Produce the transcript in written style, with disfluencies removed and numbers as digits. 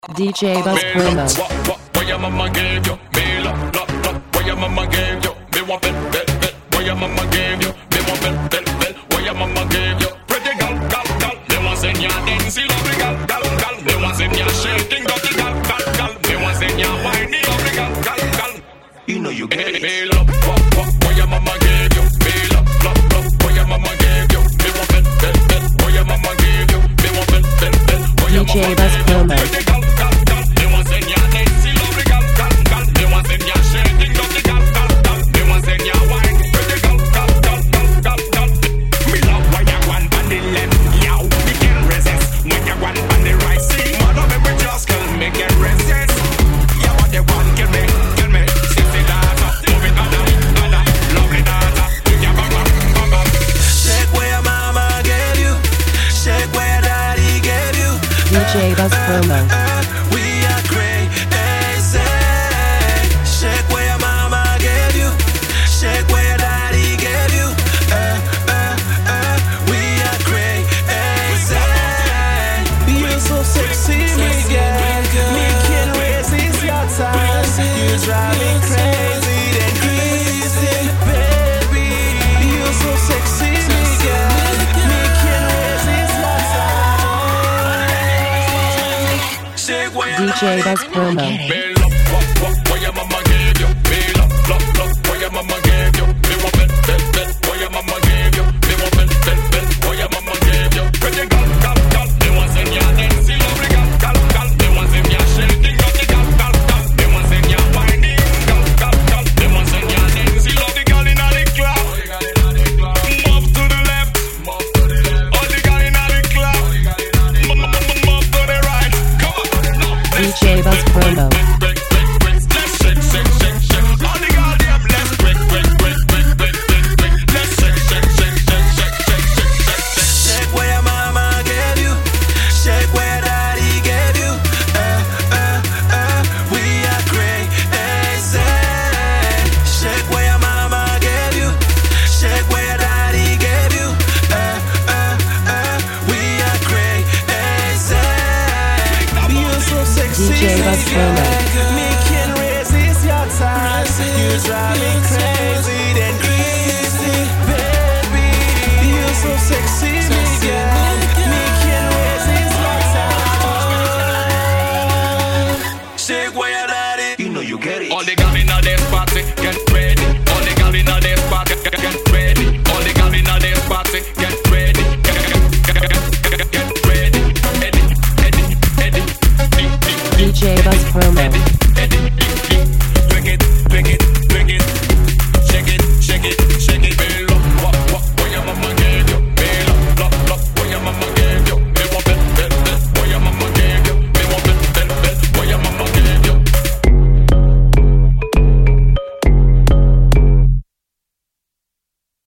DJ Buzz Promo. What your mama gave you? Me love. What your mama gave you? Me want bet. What your mama gave you? Me want bet. What your mama gave you? Pretty gal. Me want send ya dancing lovely gal. Me want send ya shaking dirty gal. Me want send ya whiny lovely gal. You know you get it. Me love. What your mama gave you? Me love. What your mama gave you? Me want bet. What your mama gave you? Me want bet. What your mama DJ Buzz Promo. DJ Buzz Promo. We are crazy. Shake where your mama gave you. Shake where your daddy gave you. We are crazy. You're so sexy, Miguel. Me can't resist your touch. You drive me crazy, then crazy, baby. You're so sexy, Miguel. Me can't resist your touch. DJ Buzz Promo. What your mama gave you? Me love. What your mama gave you? Me want bet. What your mama gave you? Me want bet. What your mama gave you? Pretty gal. Me want send ya dancing lovely gal. Me want send ya shaking dirty gal. Me want send ya whiny gal. Me want send ya dancing lovely gal inna the club. Move to the left. All the gal inna the club. Move to the right. Come on. DJ Buzz Promo. DJ Buzz Promo. Me can't resist your touch. You drive me crazy, then crazy, baby. You're so sexy, Miguel. Me can't resist your touch. Shake where your daddy. You know you get it. All the gal inna this party, get ready. All the gal inna this party, get ready. All the gal inna this party, get ready. Get ready. Eddie. DJ Buzz Promo. Eddie.